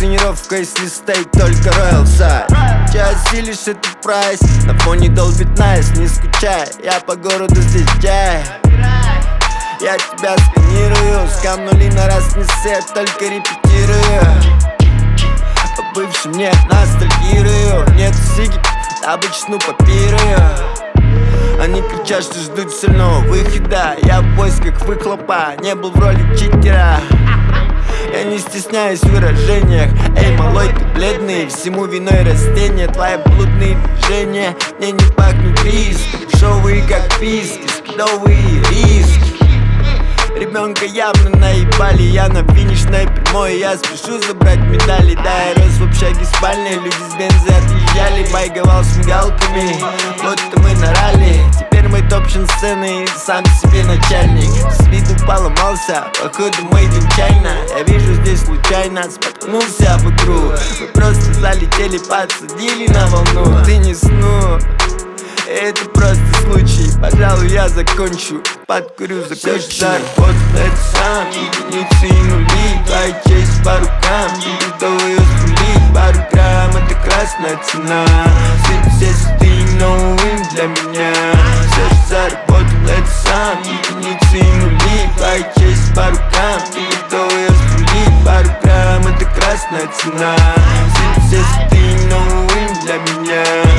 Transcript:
тренировка, если стоит только Royal Side. Че осилишь этот прайс, на фоне долбит найс. Не скучай, я по городу здесь джай. Я тебя сканирую, сканули на раз не сет, только репетирую. По бывшим не ностальгирую, нет сиги, обычно попирую. Они кричат, что ждут сильного выхода. Я в поисках выхлопа, не был в роли читера. Я не стесняюсь в выражениях. Эй, малой, ты бледный, всему виной растения. Твои блудные движения мне не пахнут риском. Шоу как писки, скидовые риски. Ребенка явно наебали, я на финишной прямой. Я спешу забрать медали, да, я рос в общаге спальной. Люди с бензы отъезжали, байговал с мигалками. Вот-то мы на ралли, теперь мы топчем сцены и сам себе начальник. С виду поломался, походу мой день чайно. Я вижу здесь случайно, споткнулся об игру. Мы просто залетели, подсадили на волну. Ты не снул, это просто случай, пожалуй, я закончу, подкурю, закончу. Все, заработал, это сам, единицы и нули. Твоя честь по рукам, готовы ее скулить. Пару грамм, это красная цена. Все ты новым для меня. Все, что заработал, это сам, единицы и нули. Твоя честь по рукам, готовы ее скулить. Пару грамм, это красная цена. Все ты новым для меня.